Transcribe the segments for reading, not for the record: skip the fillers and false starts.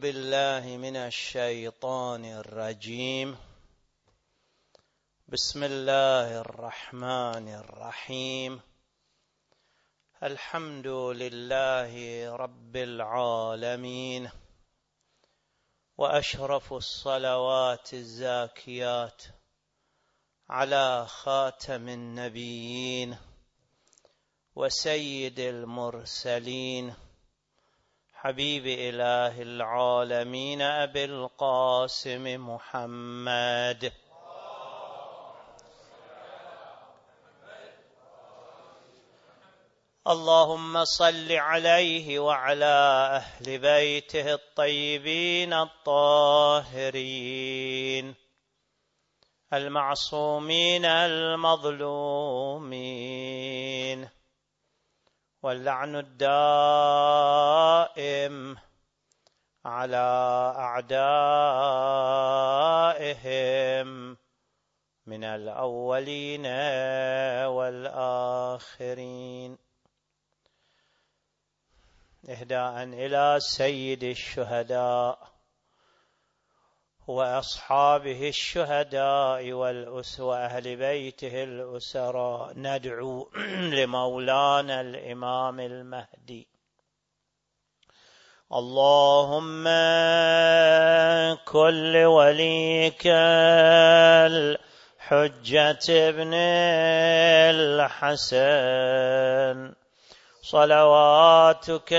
بالله من الشيطان الرجيم. بسم الله الرحمن الرحيم. الحمد لله رب العالمين، وأشرف الصلوات الزاكيات على خاتم النبيين وسيد المرسلين، حبيب إله العالمين أبي القاسم محمد. اللهم صل عليه وعلى أهل بيته الطيبين الطاهرين المعصومين المظلومين، واللعن الدائم على أعدائهم من الأولين والآخرين. إهداء إلى سيد الشهداء وأصحابه الشهداء وأهل بيته الأسراء، ندعو لمولانا الإمام المهدي. اللهم كن لوليك الحجة ابن الحسن صلواتك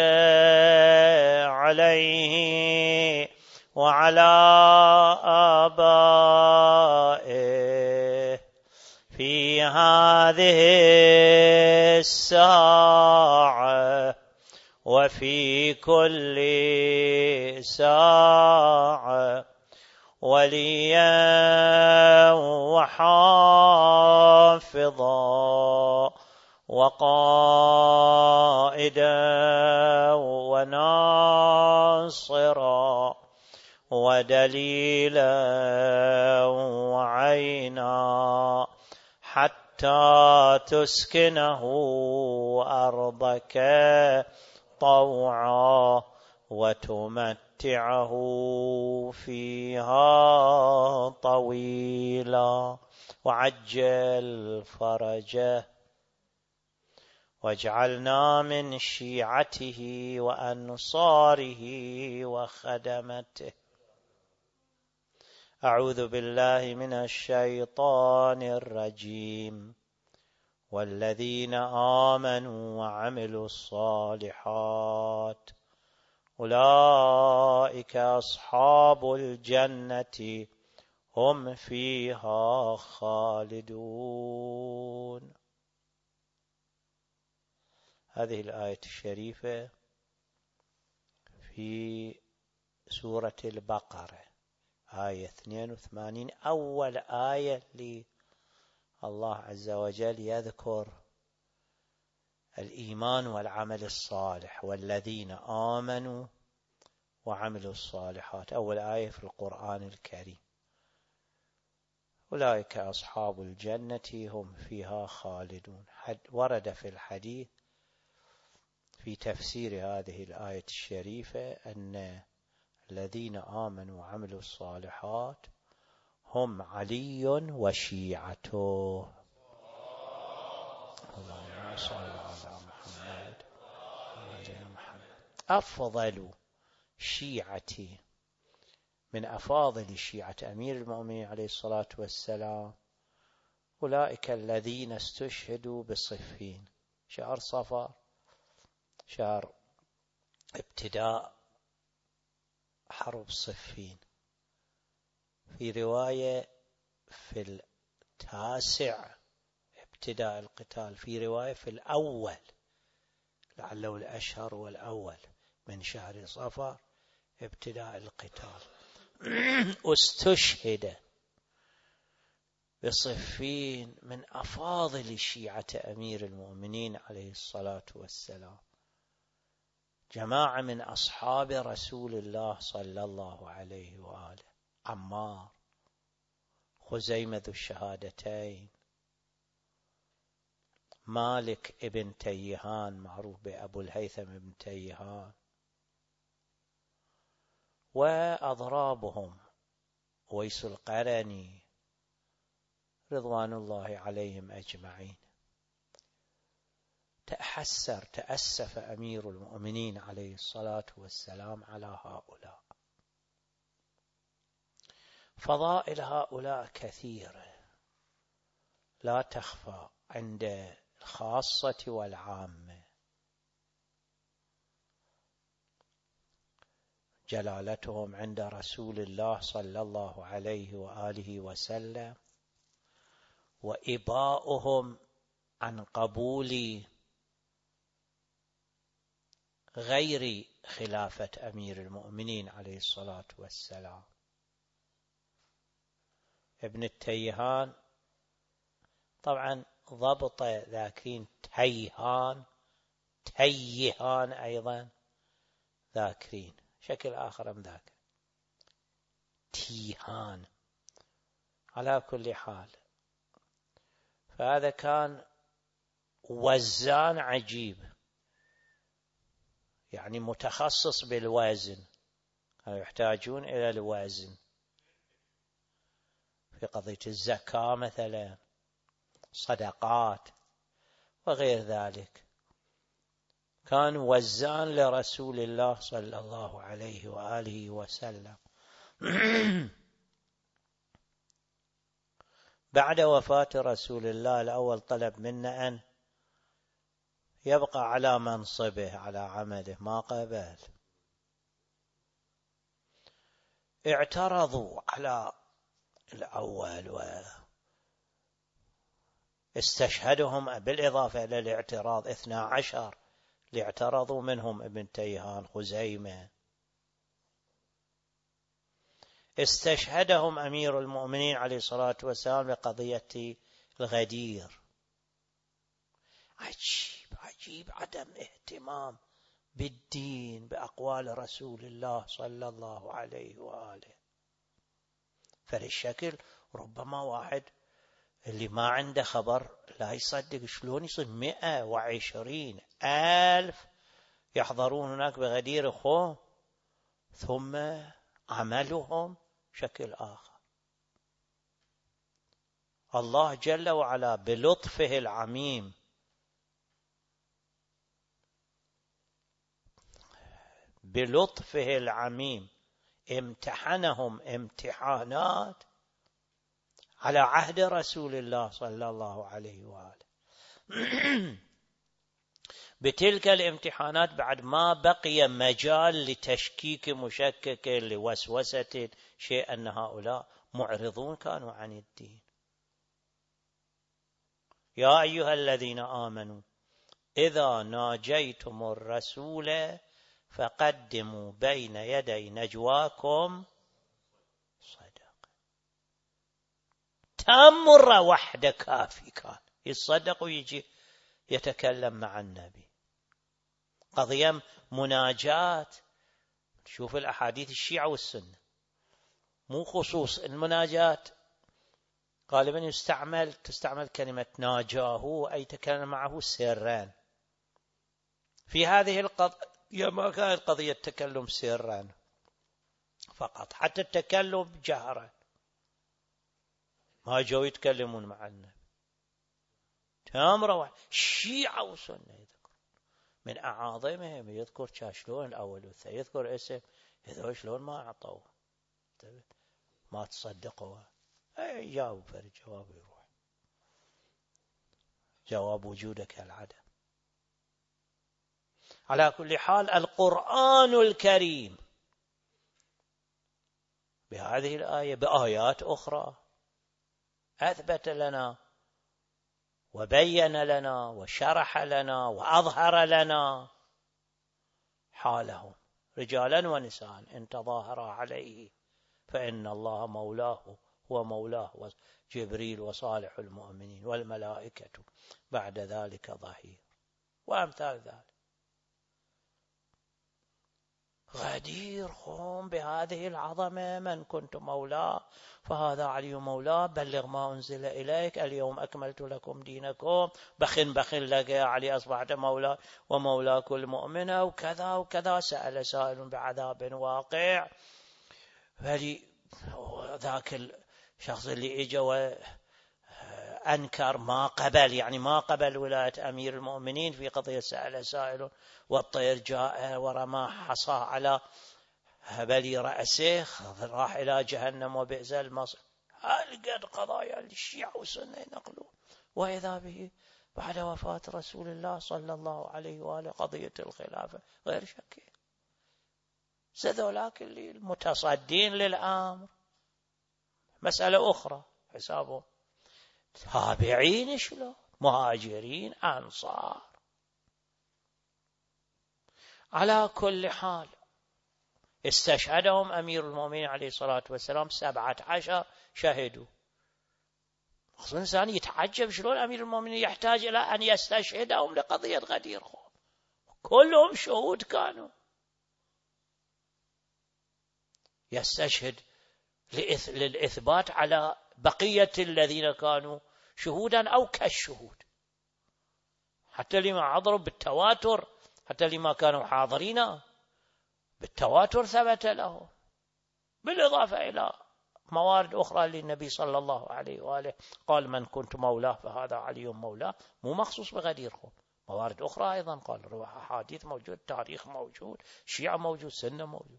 عليه وعلى آبائه في هذه الساعة وفي كل ساعة وليا وحافظا وقائدا وناصرا ودليلا وعينا، حتى تسكنه أرضك طوعا وتمتعه فيها طويلا، وعجل فرجه، واجعلنا من شيعته وأنصاره وخدمته. أعوذ بالله من الشيطان الرجيم. والذين آمنوا وعملوا الصالحات أولئك أصحاب الجنة هم فيها خالدون. هذه الآية الشريفة في سورة البقرة، آية 82، أول آية الله عز وجل يذكر الإيمان والعمل الصالح. والذين آمنوا وعملوا الصالحات، أول آية في القرآن الكريم. أولئك أصحاب الجنة هم فيها خالدون. ورد في الحديث في تفسير هذه الآية الشريفة أن الذين آمنوا وعملوا الصالحات هم علي وشيعته. اللهم صل على محمد وعلى محمد. أفضل شيعتي من أفاضل شيعة أمير المؤمنين عليه الصلاة والسلام أولئك الذين استشهدوا بصفين. شهر صفر، شهر ابتداء حرب صفين، في رواية في 9 ابتداء القتال، في رواية في الأول، لعله الأشهر والأول من شهر صفر ابتداء القتال. استشهد بصفين من أفاضل شيعة أمير المؤمنين عليه الصلاة والسلام، جماعة من أصحاب رسول الله صلى الله عليه وآله: عمار، خزيمة ذو الشهادتين، مالك ابن تيهان معروف بأبو الهيثم ابن تيهان، وأضرابهم ويس القرني رضوان الله عليهم أجمعين. تأسف أمير المؤمنين عليه الصلاة والسلام على هؤلاء. فضائل هؤلاء كثيرة لا تخفى عند الخاصة والعامة. جلالتهم عند رسول الله صلى الله عليه وآله وسلم، وإباؤهم عن قبول غير خلافة أمير المؤمنين عليه الصلاة والسلام. ابن التيهان طبعا ضبط ذاكرين تيهان أيضا ذاكرين شكل آخر من ذاك تيهان. على كل حال فهذا كان وزان عجيب، يعني متخصص بالوزن، كانوا يحتاجون إلى الوزن في قضية الزكاة مثلا، صدقات وغير ذلك. كان وزان لرسول الله صلى الله عليه وآله وسلم. بعد وفاة رسول الله الأول طلب منا أن يبقى على منصبه على عمله، ما قبل. اعترضوا على الأول واستشهدهم بالإضافة إلى الاعتراض 12 اللي اعترضوا، منهم ابن تيهان خزيمة. استشهدهم أمير المؤمنين عليه الصلاة والسلام بقضية الغدير. عجيب عدم اهتمام بالدين بأقوال رسول الله صلى الله عليه وآله. فللشكل ربما واحد اللي ما عنده خبر لا يصدق، شلون يصير 120,000 يحضرون هناك بغدير خوم ثم عملهم شكل آخر. الله جل وعلا بلطفه العميم امتحنهم امتحانات على عهد رسول الله صلى الله عليه وآله. بتلك الامتحانات بعد ما بقي مجال لتشكيك مشكك لوسوسة شيء أن هؤلاء معرضون كانوا عن الدين. يا أيها الذين آمنوا إذا ناجيتم الرسول فقدموا بين يدي نجواكم صدقة. مرة واحدة كافي، كان يصدق ويجي يتكلم مع النبي. قضية مناجاة، شوف الأحاديث الشيعة والسنة، مو خصوص المناجاة غالبا تستعمل كلمة ناجاه أي تكلم معه سرا. في هذه القضية ما كانت قضية تكلم سرا فقط، حتى التكلم جهرا ما جو يتكلمون مع النبي. تامرة واحد شيعة وسنة يذكر من أعاظمهم، يذكر شلون الأول والثاني، يذكر اسم هذول شلون ما أعطوه ما تصدقوا. جاوب فرد جواب يروح، جواب وجودك العدم. على كل حال القرآن الكريم بهذه الآية بآيات أخرى أثبت لنا وبين لنا وشرح لنا وأظهر لنا حالهم رجالا ونساء. إن تظاهر عليه فإن الله مولاه ومولاه جبريل وصالح المؤمنين والملائكة بعد ذلك ظهير، وأمثال ذلك. غدير خوم بهذه العظمة، من كنت مولاه فهذا علي مولاه، بلغ ما أنزل إليك اليوم أكملت لكم دينكم، بخن لك يا علي أصبحت مولاه ومولاه كل مؤمنة، وكذا وكذا. سأل سائل بعذاب واقع، بل ذاك الشخص اللي اجى وأنكر ما قبل، يعني ما قبل ولاية أمير المؤمنين في قضية سأل سائل والطير جاء ورمى حصاه على هبل رأسه راح إلى جهنم وبئس المصير. هل قد قضايا الشيعة والسنة ينقلون، وإذا به بعد وفاة رسول الله صلى الله عليه وآله قضية الخلافة غير شك. ذولاك اللي المتصدين للأمر مسألة أخرى حسابهم. تابعين شلون؟ مهاجرين أنصار. على كل حال استشهدهم أمير المؤمنين عليه الصلاة والسلام 17 شهدوا. خصوصا الإنسان يتعجب شلون أمير المؤمنين يحتاج إلى أن يستشهدهم لقضية غدير خان، كلهم شهود كانوا. يستشهد للإثبات على بقية الذين كانوا شهودا أو كالشهود، حتى لما حضروا بالتواتر، حتى لما كانوا حاضرين بالتواتر ثبت له، بالإضافة إلى موارد أخرى للنبي صلى الله عليه وآله قال من كنت مولاه فهذا علي مولاه، مو مخصوص بغدير خان، موارد أخرى أيضا قال، أحاديث موجود، تاريخ موجود، شيعة موجود، سنة موجود.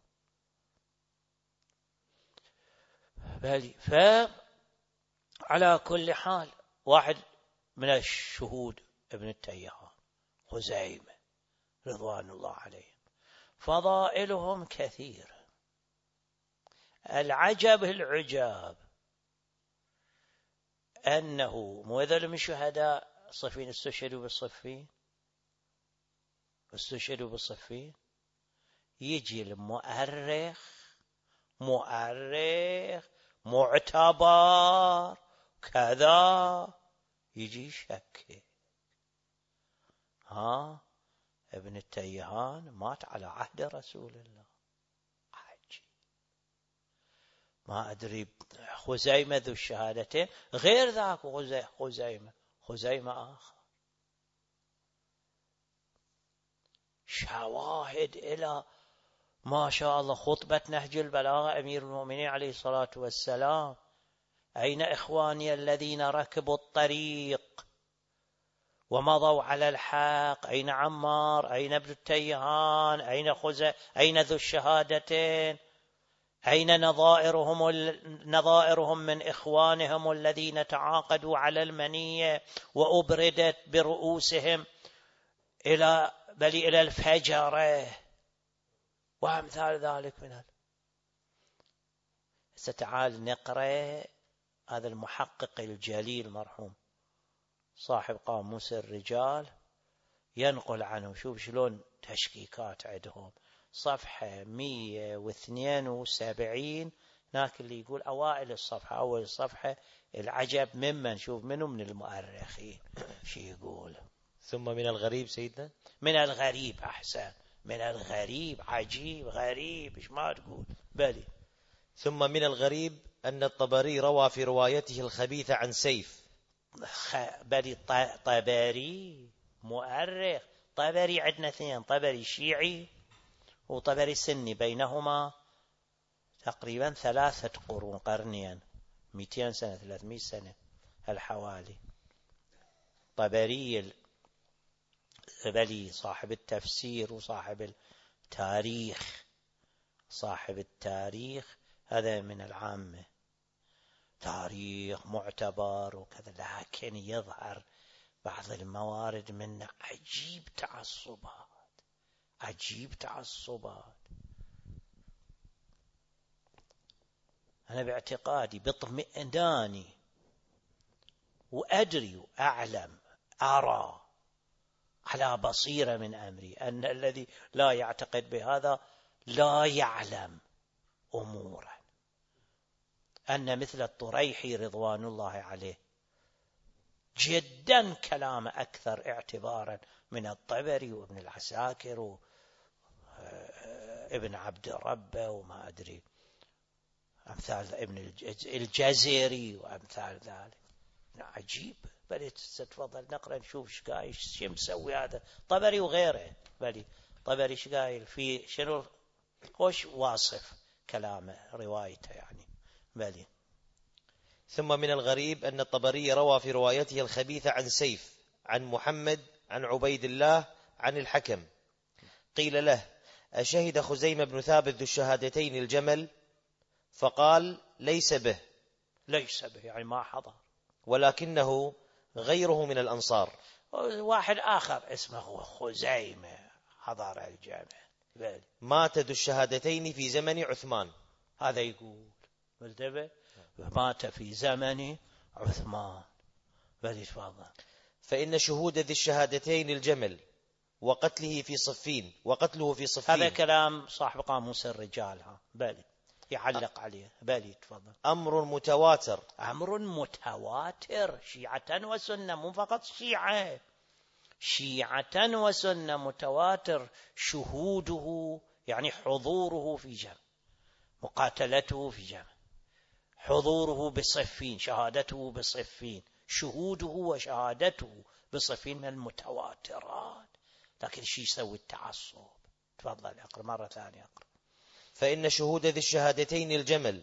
فعلى كل حال واحد من الشهود ابن التيهان خزيمة رضوان الله عليهم فضائلهم كثيرة. العجب العجاب أنه مو هذول من شهداء صفين استشهدوا بالصفين، يجي المؤرخ معتبر كذا يجي شك. ابن التيهان مات على عهد رسول الله. عجيب. ما أدري خزيمة ذو الشهادتين غير ذاك خزيمة آخر. شواهد إلى ما شاء الله. خطبة نهج البلاغة أمير المؤمنين عليه الصلاة والسلام: أين إخواني الذين ركبوا الطريق ومضوا على الحق؟ أين عمار؟ أين ابن التيهان؟ أين ذو الشهادتين؟ أين نظائرهم من إخوانهم الذين تعاقدوا على المنية وأبردت برؤوسهم إلى الفجرة وأمثال ذلك من ستعال نقرأ هذا المحقق الجليل مرحوم صاحب قاموس الرجال ينقل عنه. شوف شلون تشكيكات عندهم. صفحة 172 هناك اللي يقول أوائل الصفحة، أول الصفحة: العجب ممن، شوف منه من المؤرخين شو يقول. ثم من الغريب سيدنا، من الغريب أحسن، من الغريب. عجيب غريب إيش ما تقول. بلي ثم من الغريب أن الطبري روى في روايته الخبيثة عن سيف. بلي طبري مؤرخ. طبري عندنا اثنين، طبري شيعي وطبري سني، بينهما تقريبا 3 قرون، قرنين، 200 سنة 300 سنة الحوالي. طبري بلي صاحب التفسير وصاحب التاريخ، هذا من العامة، تاريخ معتبر وكذا، لكن يظهر بعض الموارد منه عجيب تعصبات. أنا باعتقادي باطمئناني وأدري وأعلم أرى على بصيرة من أمري أن الذي لا يعتقد بهذا لا يعلم أمورا. أن مثل الطريحي رضوان الله عليه جدا كلام أكثر اعتبارا من الطبري وابن العساكر وابن عبد ربه وما أدري أمثال ابن الجزيري وأمثال ذلك. عجيب. بل تتفضل نقرأ نشوف شو مسوي هذا طبري وغيره. بل طبري ايش قايل في شنو؟ خوش واصف كلامه روايته يعني. بلي. ثم من الغريب أن الطبري روى في روايته الخبيثة عن سيف عن محمد عن عبيد الله عن الحكم. قيل له: أشهد خزيمة بن ثابت ذو الشهادتين الجمل؟ فقال: ليس به. ليس به يعني ما حضر، ولكنه غيره من الأنصار. واحد آخر اسمه خزيمة حضر الجامع. بلي. مات ذو الشهادتين في زمن عثمان. هذا يقول ملتبه مات في زمن عثمان. بلي تفضل. فإن شهود ذي الشهادتين الجمل وقتله في صفين هذا كلام صاحب قاموس الرجال. بلي يعلق عليه. بلي تفضل. أمر متواتر. أمر متواتر، شيعة وسنة، مو فقط شيعة وسنة متواتر. شهوده يعني حضوره في جمع، مقاتلته في جمع، حضوره بصفين، شهادته بصفين، شهوده وشهادته بصفين من المتواترات. لكن شي يسوي التعصب؟ تفضل اقرأ مرة ثانية اقرأ. فإن شهود ذي الشهادتين الجمل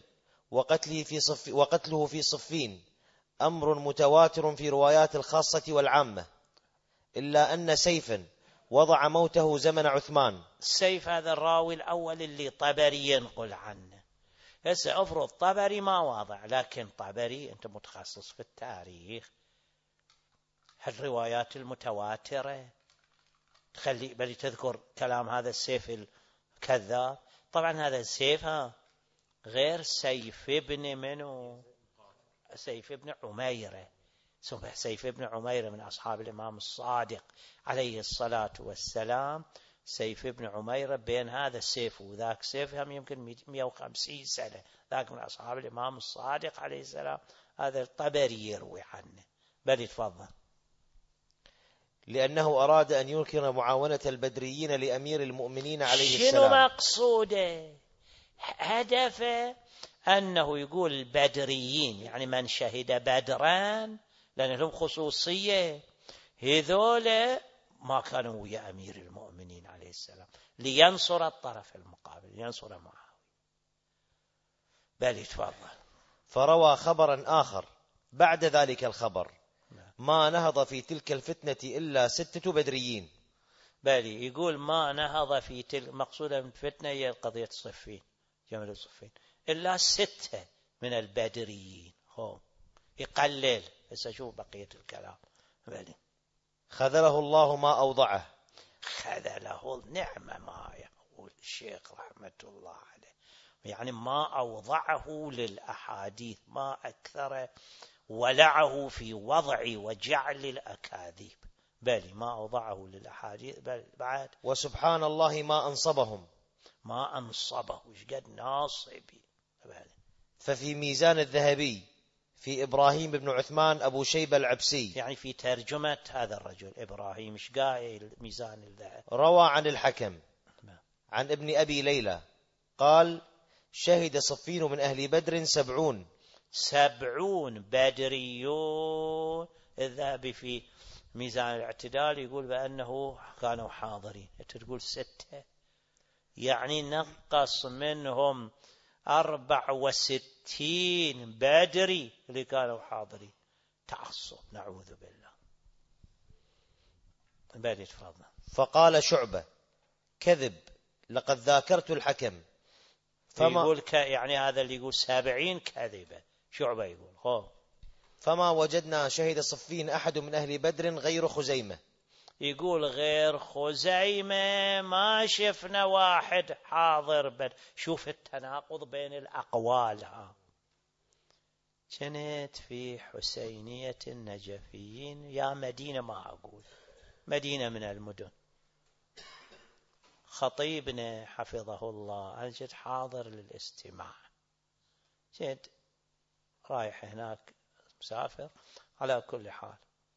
وقتله في صفين أمر متواتر في روايات الخاصة والعامة، إلا أن سيفا وضع موته زمن عثمان. سيف هذا الراوي الأول اللي طبري ينقل عنه. هسه أفرض طبري ما واضع، لكن طبري أنت متخصص في التاريخ، الروايات المتواترة تخلي بل تذكر كلام هذا السيف الكذاب. طبعا هذا السيف غير سيف ابن منو؟ سيف ابن عميرة. سيف ابن عميرة من أصحاب الإمام الصادق عليه الصلاة والسلام. سيف ابن عميرة بين هذا السيف وذاك سيف هم يمكن 150 سنة. ذاك من أصحاب الإمام الصادق عليه السلام. هذا الطبري يروي عنه. بل تفضل. لأنه أراد أن ينكر معاونة البدريين لأمير المؤمنين عليه السلام. شنو مقصوده؟ هدفه أنه يقول البدريين يعني من شهد بدران، لأن لهم خصوصية، هذول ما كانوا ويا أمير المؤمنين عليه السلام، لينصر الطرف المقابل، لينصر معاوية. بل تفضل. فروى خبرا آخر بعد ذلك الخبر: ما نهض في تلك الفتنة إلا 6 بدريين. بل يقول ما نهض في تلك، مقصودة من الفتنة هي قضية صفين، جمل الصفين، إلا 6 من البدريين. هم يقلل. بس أشوف بقية الكلام. بل خذله الله ما أوضعه. خذله النعمة ما يقول الشيخ رحمة الله عليه، يعني ما أوضعه للأحاديث، ما أكثر ولعه في وضع وجعل الأكاذيب. بل ما أوضعه للأحاديث. بل بعد وسبحان الله ما أنصبهم. ما أنصبه إيش قد ناصبي. ففي ميزان الذهبي في إبراهيم بن عثمان أبو شيبة العبسي، يعني في ترجمة هذا الرجل إبراهيم إيش قايل ميزان الذهب، روى عن الحكم عن ابن أبي ليلى قال: شهد صفين من أهل بدر 70 بدريون. الذهبي في ميزان الاعتدال يقول بأنه كانوا حاضرين. تقول 6 يعني نقص منهم 64 بدري اللي كانوا حاضرين. تعصب نعوذ بالله. بدي تفضل. فقال شعبة: كذب، لقد ذاكرت الحكم. يقول يعني هذا اللي يقول 70 كذبة. شعبة يقول فما وجدنا شهد صفين أحد من أهل بدر غير خزيمة. يقول غير خزيمة ما شفنا واحد حاضر بدر. شوف التناقض بين الأقوال. كنت في حسينية النجفيين، يا مدينة ما أقول، مدينة من المدن، خطيبنا حفظه الله أنا جد حاضر للاستماع، جد رايح هناك مسافر على كل حال.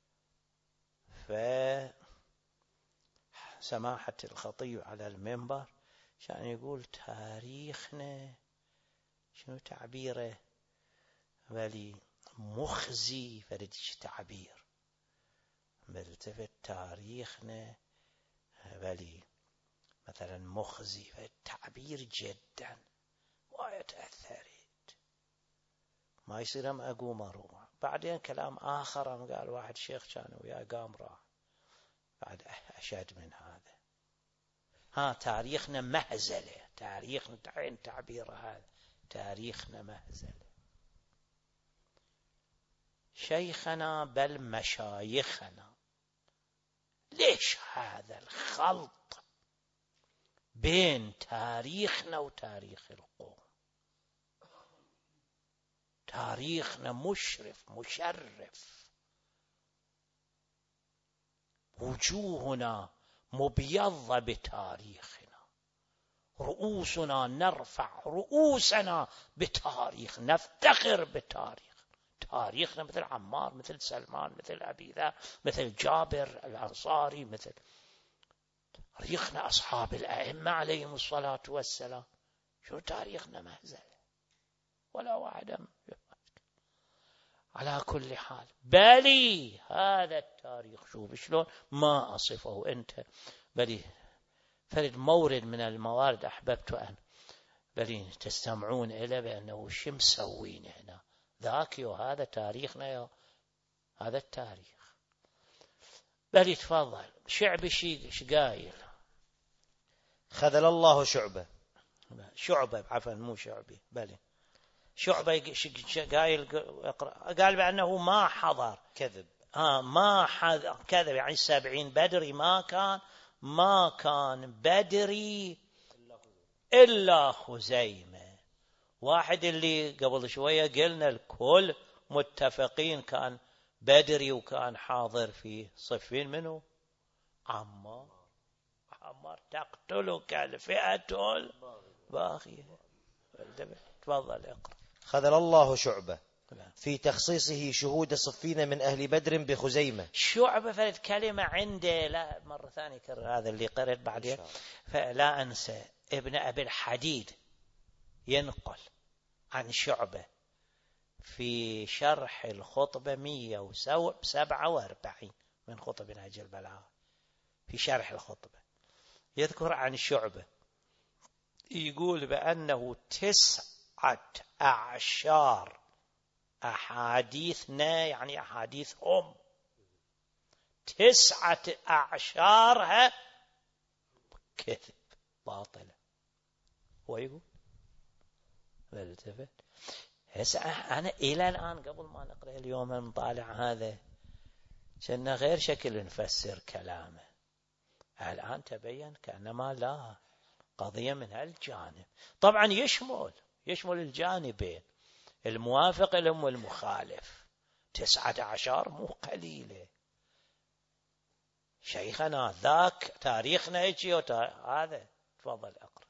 فسماحة الخطيب على المنبر كان يقول تاريخنا شنو تعبيره، ولي مخزي فردش تعبير، ملتفت تاريخنا ولي مثلا مخزي، فالتعبير جدا وتأثرت، ما يصير أم أقوم أروح. بعدين كلام آخر قال واحد شيخ كان وياه قام راح بعد أشد من هذا. تاريخنا مهزلة، تاريخنا تعين تعبير هذا، تاريخنا مهزلة. شيخنا بل مشايخنا، ليش هذا الخلط بين تاريخنا وتاريخ القوم؟ تاريخنا مشرف مشرف، وجوهنا مبيضة بتاريخنا، رؤوسنا نرفع رؤوسنا بتاريخ، نفتخر بتاريخ. تاريخنا مثل عمار، مثل سلمان، مثل أبي ذر، مثل جابر الأنصاري، مثل تاريخنا أصحاب الأئمة عليهم الصلاة والسلام. شو تاريخنا مهزلة ولا واحد. على كل حال بلي هذا التاريخ شوف شلون ما أصفه أنت، بلي فرد مورد من الموارد أحببت أن بلي تستمعون إليه بأنه شو مسوين هنا ذاك يو هذا تاريخنا يو هذا التاريخ. بلي تفضل. شعبي شي قايل؟ خذل الله شعبة. شعبة عفوا مو شعبي، بلي شعبة قايل قال بأنه ما حضر. كذب. ما حضر كذب، يعني 70 بدري ما كان بدري إلا خزيمة. واحد اللي قبل شوية قلنا الكل متفقين كان بدري وكان حاضر في صفين، منه عمار تقتلك الفئة الباغية. تفضل اقرأ. خذل الله شعبة في تخصيصه شهود صفين من أهل بدر بخزيمة. شعبة فرد كلمة عنده، لا مرة ثانية كرر هذا اللي قرأت بعدين فلا أنسى. ابن أبي الحديد ينقل عن شعبة في شرح الخطبة 147 من خطب نهج البلاغة، في شرح الخطبة يذكر عن شعبة يقول بأنه 19 أحاديثنا، يعني أحاديثهم 19 كذب باطلة. هو يقول فالتفت. هسه أنا إلى الآن قبل ما نقرأ اليوم نطالع هذا كنا غير شكل نفسر كلامه. الآن تبين كأنما لا قضية من هالجانب. طبعا يشمل الجانبين، الموافق لهم والمخالف. 19 مو قليلة. شيخنا ذاك تاريخنا هيك هذا. تفضل اقرأ.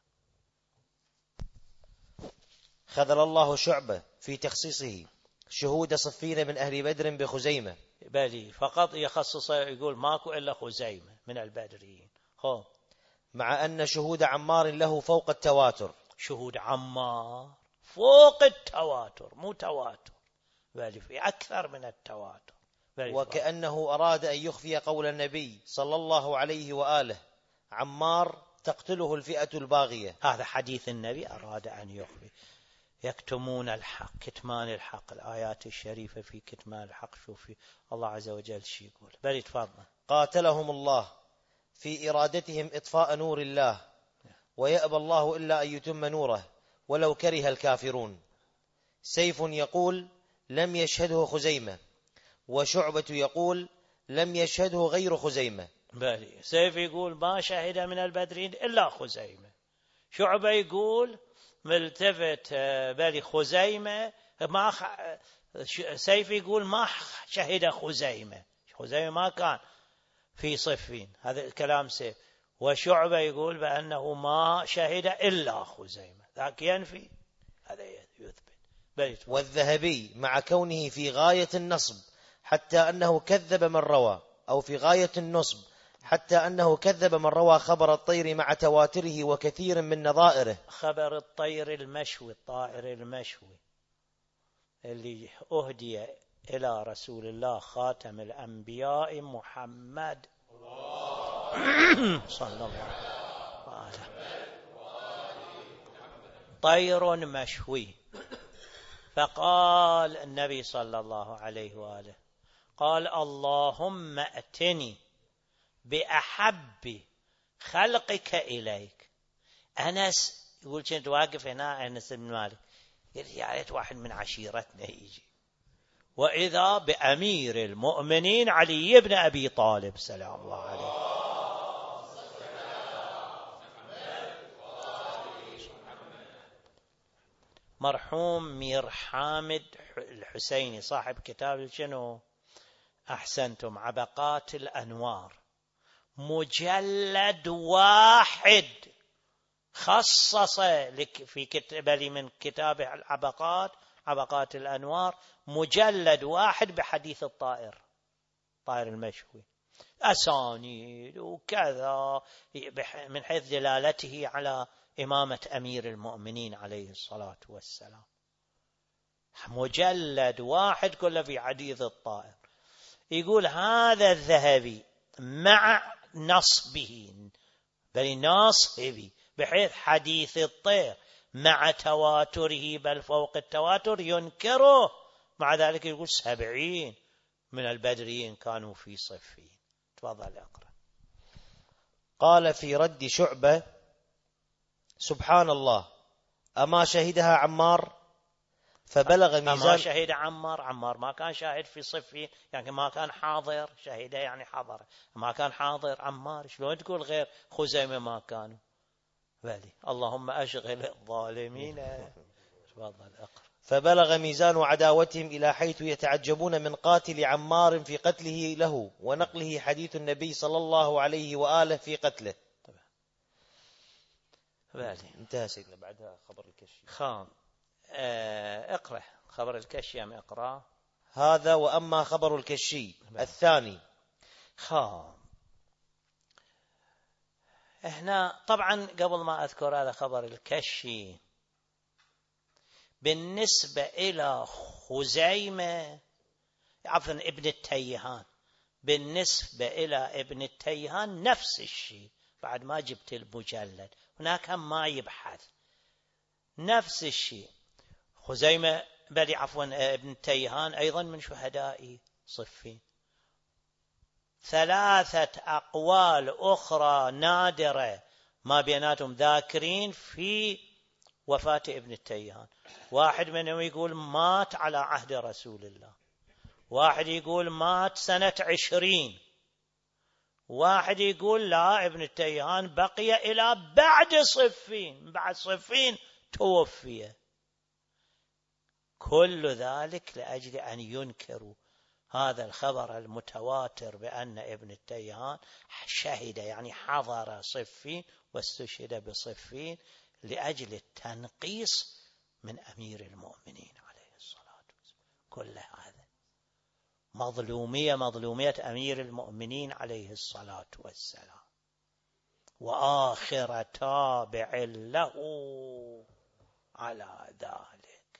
خذل الله شعبة في تخصيصه شهود صفين من أهل بدر بخزيمة. بلي فقط يخصص، يقول ماكو إلا خزيمة من البدريين. مع أن شهود عمار له فوق التواتر. شهود عمار فوق التواتر، مو تواتر، بل في أكثر من التواتر. وكأنه أراد أن يخفي قول النبي صلى الله عليه وآله عمار تقتله الفئة الباغية. هذا حديث النبي أراد أن يخفي. يكتمون الحق، كتمان الحق. الآيات الشريفة في كتمان الحق. شوفي الله عز وجل شي يقول. بل تفضل. قاتلهم الله في إرادتهم إطفاء نور الله، ويأبى الله إلا أن يتم نوره ولو كره الكافرون. سيف يقول لم يشهده خزيمة، وشعبة يقول لم يشهده غير خزيمة. بلي سيف يقول ما شهد من البدرين إلا خزيمة. شعبة يقول ملتفت بلي خزيمة ما سيف يقول ما شهد خزيمة ما كان في صفين. هذا الكلام سيف. وشعبة يقول بأنه ما شهد إلا خزيمة، ذاك ينفي هذا يثبت. والذهبي مع كونه في غاية النصب حتى أنه كذب من روى، أو في غاية النصب حتى أنه كذب من روى خبر الطير مع تواتره وكثير من نظائره. خبر الطير المشوي، الطائر المشوي اللي أهدي إلى رسول الله خاتم الأنبياء محمد صلى الله عليه وسلم. طير مشوي. فقال النبي صلى الله عليه وآله قال اللهم ائتني بأحب خلقك إليك. أنس يقول كنت واقف هنا، أنس بن مالك، يا ريت واحد من عشيرتنا يجي، وإذا بأمير المؤمنين علي بن أبي طالب سلام الله عليه. مرحوم مير حامد الحسيني صاحب كتاب شنو؟ أحسنتم، عبقات الأنوار، مجلد واحد خصص في كتابه من كتابه العبقات، عبقات الأنوار، مجلد واحد بحديث الطائر، طائر المشوي، أسانيد وكذا من حيث دلالته على إمامة أمير المؤمنين عليه الصلاة والسلام. مجلد واحد كله في حديث الطائر. يقول هذا الذهبي مع نصبه، بل ناصبه، بحيث حديث الطير مع تواتره بل فوق التواتر ينكره، مع ذلك يقول 70 من البدريين كانوا في صفين. تفضل اقرأ. قال في رد شعبة: سبحان الله، أما شهدها عمار فبلغ ميزان. أما شهد عمار ما كان شاهد في صفين، يعني ما كان حاضر، شهد يعني حضر، ما كان حاضر عمار، شلون تقول غير خزيمة ما كانوا؟ بلي اللهم أشغل الظالمين. تفضل اقرأ. فبلغ ميزان عداوتهم إلى حيث يتعجبون من قاتل عمار في قتله له ونقله حديث النبي صلى الله عليه وآله في قتله. انتهى سيدنا. بعدها خبر الكشي. خام. اقرأ خبر الكشي أم اقرأ هذا. وأما خبر الكشي الثاني. خام. هنا طبعا قبل ما أذكر هذا خبر الكشي، بالنسبة إلى خزيمة، عفوا ابن التيهان، بالنسبة إلى ابن التيهان نفس الشيء، بعد ما جبت المجلد هناك هم ما يبحث، نفس الشيء. خزيمة بل عفوا ابن التيهان أيضا من شهداء صفين. 3 أقوال أخرى نادرة ما بيناتهم ذاكرين في وفاة ابن التيهان. واحد منهم يقول مات على عهد رسول الله، واحد يقول مات سنة 20، واحد يقول لا ابن التيهان بقي إلى بعد صفين، بعد صفين توفي. كل ذلك لأجل أن ينكروا هذا الخبر المتواتر بأن ابن التيهان شهد، يعني حضر صفين واستشهد بصفين، لأجل التنقيص من أمير المؤمنين عليه الصلاة والسلام. كل هذا مظلومية أمير المؤمنين عليه الصلاة والسلام، وآخر تابع له على ذلك.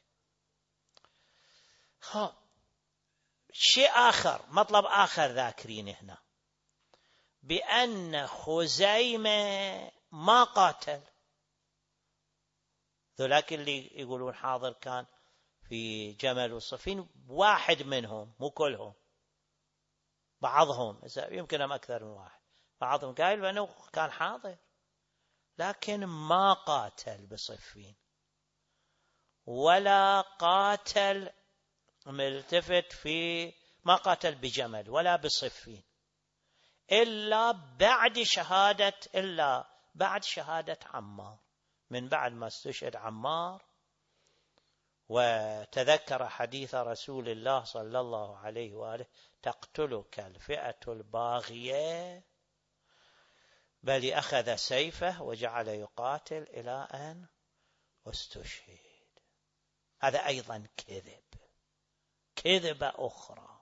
شيء آخر، مطلب آخر ذاكرين هنا، بأن خزيمة ما قاتل. ذولاك اللي يقولون حاضر كان في جمل وصفين، واحد منهم مو كلهم، بعضهم يمكن أكثر من واحد، بعضهم قال بأنه كان حاضر لكن ما قاتل بصفين، ولا قاتل ملتفت في، ما قاتل بجمل ولا بصفين، إلا بعد شهادة عمار. من بعد ما استشهد عمار وتذكر حديث رسول الله صلى الله عليه وآله: تقتلك الفئة الباغية، بل أخذ سيفه وجعل يقاتل إلى أن استشهد. هذا أيضا كذبة أخرى.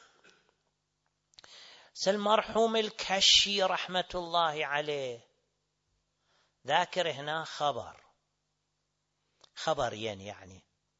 المرحوم الكشي رحمة الله عليه ذاكر هنا خبرين، يعني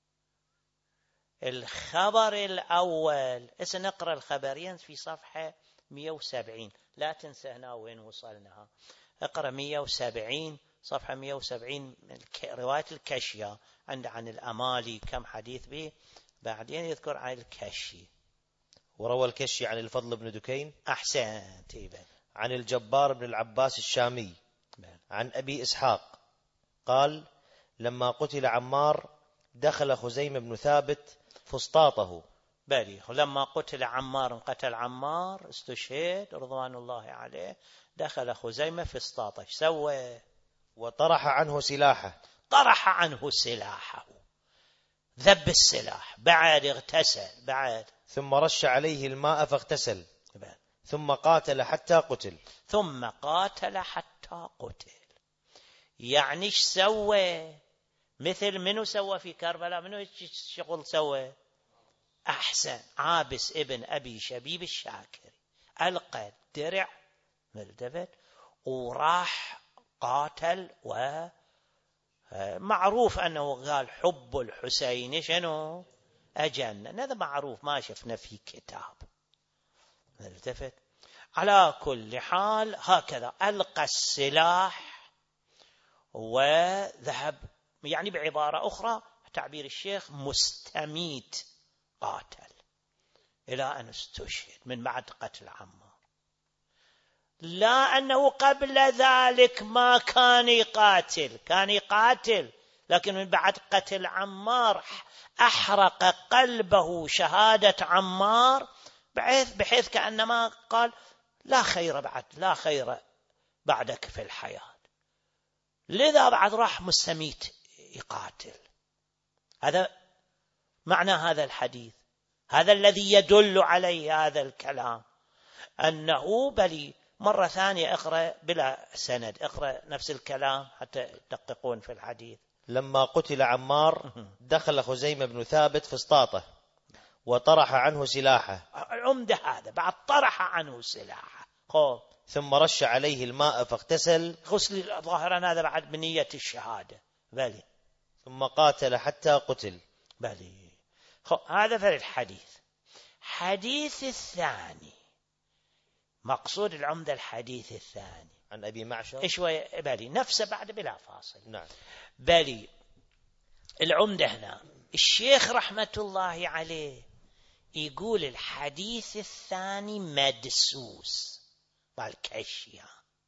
الخبر الأول، نقرأ الخبرين في صفحة 170، لا تنسى هنا وين وصلناها، اقرأ 170 صفحة 170 من رواية الكشية، عن الأمالي كم حديث به، بعدين يذكر عن الكشي. وروى الكشي عن الفضل بن دكين أحسنت. عن الجبار بن العباس الشامي عن أبي إسحاق قال: لما قتل عمار دخل خزيمة بن ثابت فسطاطه. بلي، لما قتل عمار استشهد رضوان الله عليه، دخل خزيمة فسطاطه، ايش سوى؟ وطرح عنه سلاحه. طرح عنه سلاحه، ذب السلاح، بعد اغتسل، بعد ثم رش عليه الماء فاغتسل، ثم قاتل حتى قتل. ثم قاتل حتى قتل. يعني ايش سوى؟ مثل منو سوى في كربلاء؟ منو الشغل سوى؟ أحسن، عابس ابن أبي شبيب الشاكري ألقى الدرع ملتفت وراح قاتل، ومعروف أنه قال حب الحسين شنو أجنن، هذا معروف ما شفنا في كتاب ملتفت. على كل حال هكذا ألقى السلاح وذهب، يعني بعبارة أخرى تعبير الشيخ مستميت، قاتل إلى أن استشهد من بعد قتل عمار. لا أنه قبل ذلك ما كان يقاتل، كان يقاتل، لكن من بعد قتل عمار أحرق قلبه شهادة عمار، بحيث كأنما قال لا خير بعدك في الحياة، لذا بعد راح مستميت يقاتل. هذا معنى هذا الحديث، هذا الذي يدل عليه هذا الكلام، أنه بلي مرة ثانية اقرأ بلا سند، اقرأ نفس الكلام حتى تدققون في الحديث. لما قتل عمار دخل خزيمة بن ثابت فسطاطه وطرح عنه سلاحه. العمدة هذا، بعد طرح عنه سلاحه ثم رش عليه الماء فاغتسل، غسل ظاهرا هذا بعد بنية الشهادة، بلي، ثم قاتل حتى قتل. بلي، هذا في الحديث. حديث الثاني، مقصود العمدة الحديث الثاني عن أبي معشر إيش بلي نفسه بعد بلا فاصل. نعم. بلي العمدة هنا الشيخ رحمة الله عليه يقول الحديث الثاني مدسوس بالكشية.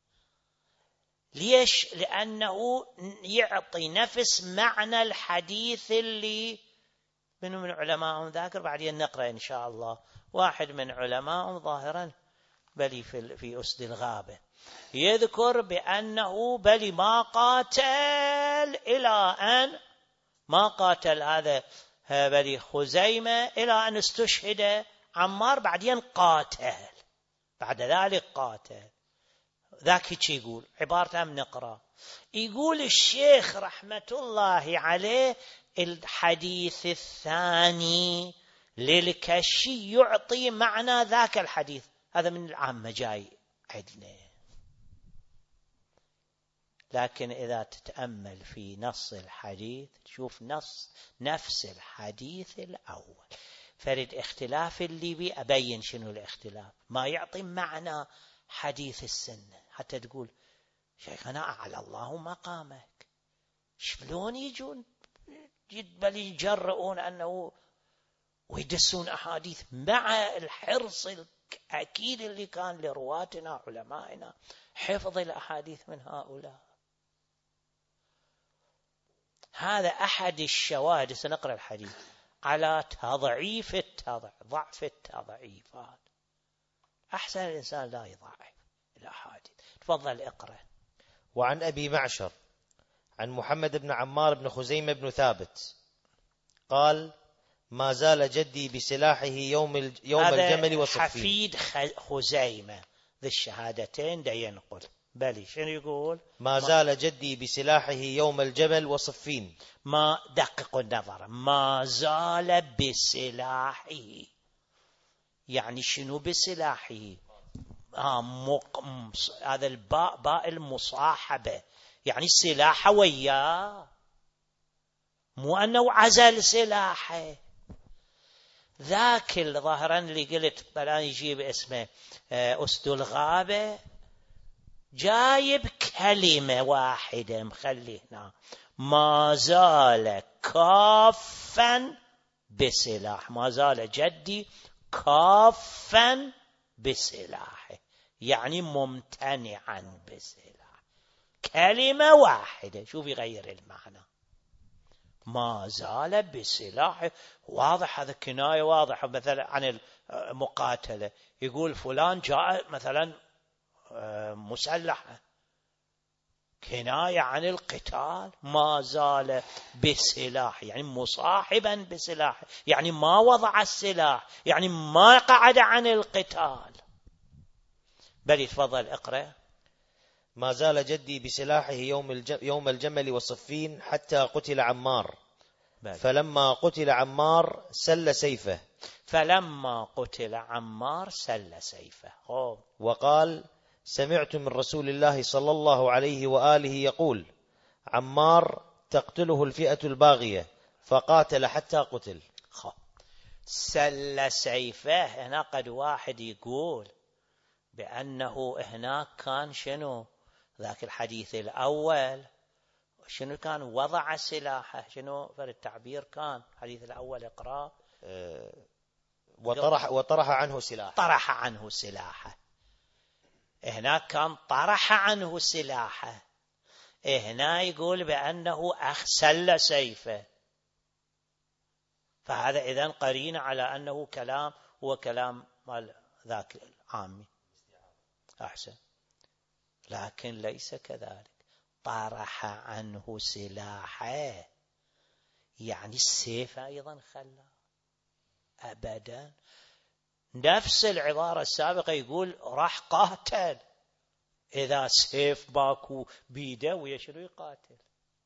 ليش؟ لأنه يعطي نفس معنى الحديث اللي من علماء ذاكر، بعدين نقرأ إن شاء الله واحد من علماء ظاهرا بلي في أسد الغابة يذكر بأنه بلي ما قاتل إلى أن ما قاتل هذا بلي خزيمة إلى أن استشهد عمار، بعدين قاتل، بعد ذلك قاتل. ذاك يقول عبارة من نقرأ، يقول الشيخ رحمة الله عليه الحديث الثاني للكشي يعطي معنى ذاك الحديث، هذا من العامة جاي عندنا. لكن إذا تتأمل في نص الحديث تشوف نفس الحديث الأول، فرد اختلاف اللي بي أبين شنو الاختلاف، ما يعطي معنى حديث السنة حتى تقول شيخنا أعلى الله مقامك، شلون يجون بل يجرؤون أنه ويدسون أحاديث مع الحرص الأكيد اللي كان لرواتنا علمائنا حفظ الأحاديث من هؤلاء. هذا أحد الشواهد، سنقرأ الحديث على ضعف التضعيفات. أحسن الإنسان لا يضعف الأحاديث. تفضل اقرأ. وعن أبي معشر عن محمد بن عمار بن خزيمة بن ثابت قال: ما زال جدي بسلاحه يوم الجمل وصفين. حفيد خزيمة ذي الشهادتين دا ينقل. بلي شنو يقول؟ ما زال جدي بسلاحه يوم الجمل وصفين. ما دققوا النظر، ما زال بسلاحه يعني شنو بسلاحه؟ هذا الباء باء المصاحبة، يعني سلاحه وياه، مو أنه عزل سلاحه. ذاك ظاهرا اللي قلت بلا يجيب اسمه أسد الغابة، جايب كلمة واحدة مخلي هنا ما زال كافا بسلاح، ما زال جدي كافا بسلاحه، يعني ممتنعا بسلاح. كلمة واحدة، شوف يغير المعنى. ما زال بسلاحه، واضح هذا كناية واضحة مثلا عن المقاتلة. يقول فلان جاء مثلا مسلحة، كناية عن القتال. ما زال بسلاح يعني مصاحبا بسلاح، يعني ما وضع السلاح، يعني ما قعد عن القتال. بل تفضل اقرأ. ما زال جدي بسلاحه يوم الجمل وصفين حتى قتل عمار. فلما قتل عمار سل سيفه. فلما قتل عمار سل سيفه. وقال: سمعت من رسول الله صلى الله عليه وآله يقول: عمار تقتله الفئة الباغية، فقاتل حتى قتل. سل سيفه. هنا قد واحد يقول بأنه هناك كان شنو ذاك الحديث الأول، شنو كان وضع سلاحه، شنو فرد التعبير كان الحديث الأول؟ اقرأ. وطرح عنه سلاحه. طرح عنه سلاحه. هناك كان طرح عنه سلاحه، هنا يقول بأنه سل سيفه. فهذا إذن قرين على أنه كلام هو كلام مال ذاك العامي. أحسن، لكن ليس كذلك. طرح عنه سلاحه يعني السيف أيضا خلى أبدا. نفس العبارة السابقة يقول راح قاتل، إذا سيف باكو بيده ويشنو يقاتل.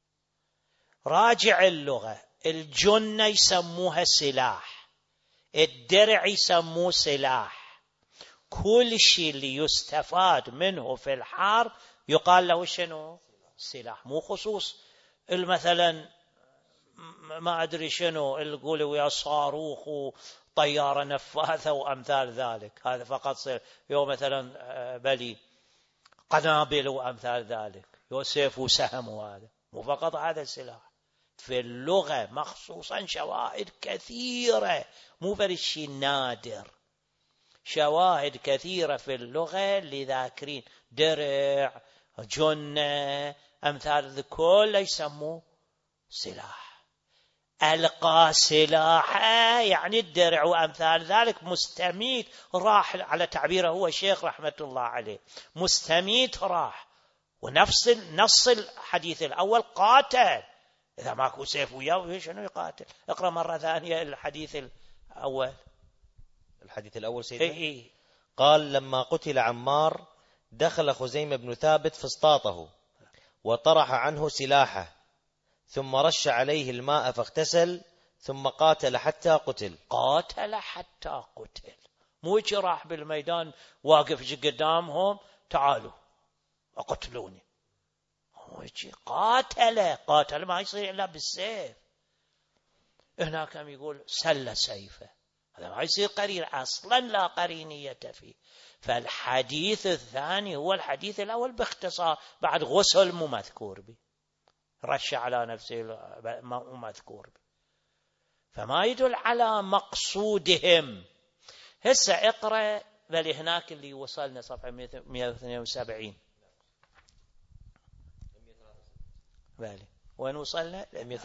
راجع اللغة، الجنة يسموها سلاح، الدرع يسموه سلاح، كل شيء اللي يستفاد منه في الحرب يقال له شنو؟ سلاح. مو خصوص مثلا ما أدري شنو يقول ويا صاروخ وطيارة نفاثة وأمثال ذلك، هذا فقط يوم مثلا بلي قنابل وأمثال ذلك، يوسف وسهم، وهذا مو فقط هذا السلاح. في اللغة مخصوصا شواهد كثيرة، مو فرشي نادر، شواهد كثيرة في اللغة لذاكرين درع جنة أمثال كل يسموه سلاح. ألقى سلاحه يعني الدرع وأمثال ذلك مستميت، راح على تعبيره هو الشيخ رحمة الله عليه، مستميت راح. ونفس نص الحديث الأول قاتل، إذا ماكو سيف وياه شنو يقاتل؟ اقرأ مرة ثانية الحديث الأول. الحديث الأول سيدنا إيه. قال: لما قتل عمار دخل خزيمة بن ثابت فاستاطه وطرح عنه سلاحه، ثم رش عليه الماء فاغتسل، ثم قاتل حتى قتل. قاتل حتى قتل، مو يجي راح بالميدان واقف قدامهم تعالوا اقتلوني، هو يجي قاتل ما يصير إلا بالسيف. هناك يقول سل سيفه، هذا ما يصير قرين أصلا، لا قرينية فيه. فالحديث الثاني هو الحديث الأول باختصار، بعد غسل مو مذكور به، رش على نفسه مو مذكور به، فما يدل على مقصودهم. هسه اقرأ بل هناك اللي وصلنا صفحة 172. بالي وين وصلنا؟